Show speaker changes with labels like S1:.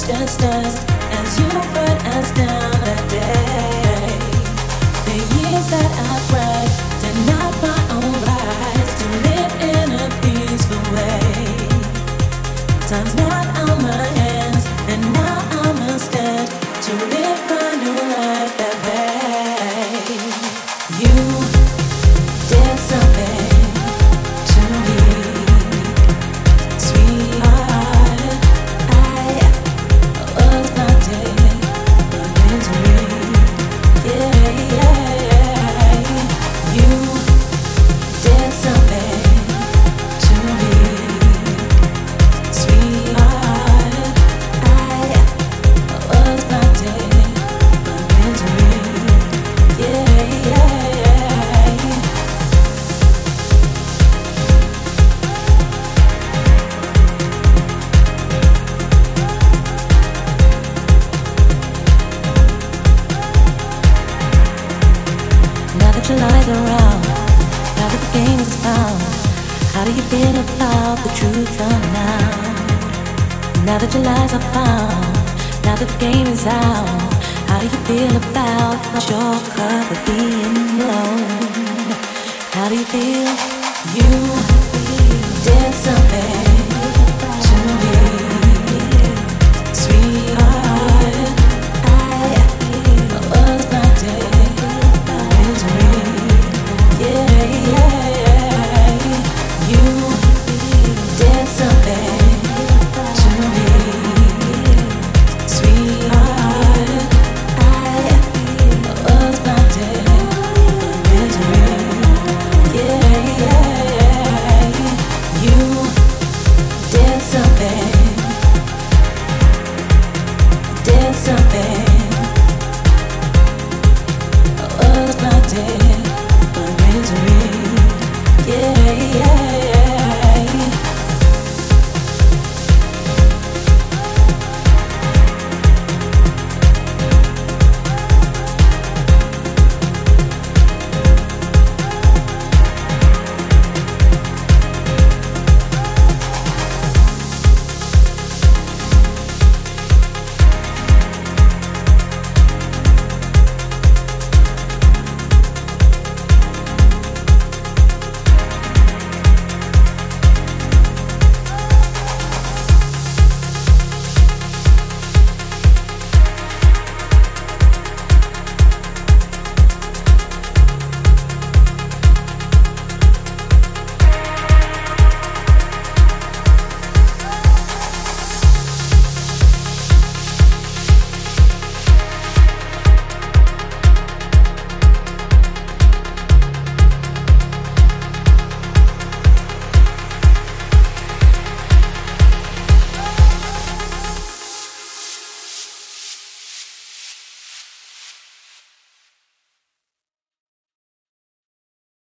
S1: just as you brought us down that day. The years that I cried, denied my own rights to live in a peaceful way. Time's not on my hands, and now I must stand to live my new life that way. You did something to me, sweetheart. I was not taking into me. Yeah, yeah. You did something to me, sweetheart. I was not taking into me. Yeah, yeah. Now that your lies are out, now that the game is found, how do you feel about the truth coming out? Now that your lies are found, now that the game is out, how do you feel about your cup of being blown? How do you feel? You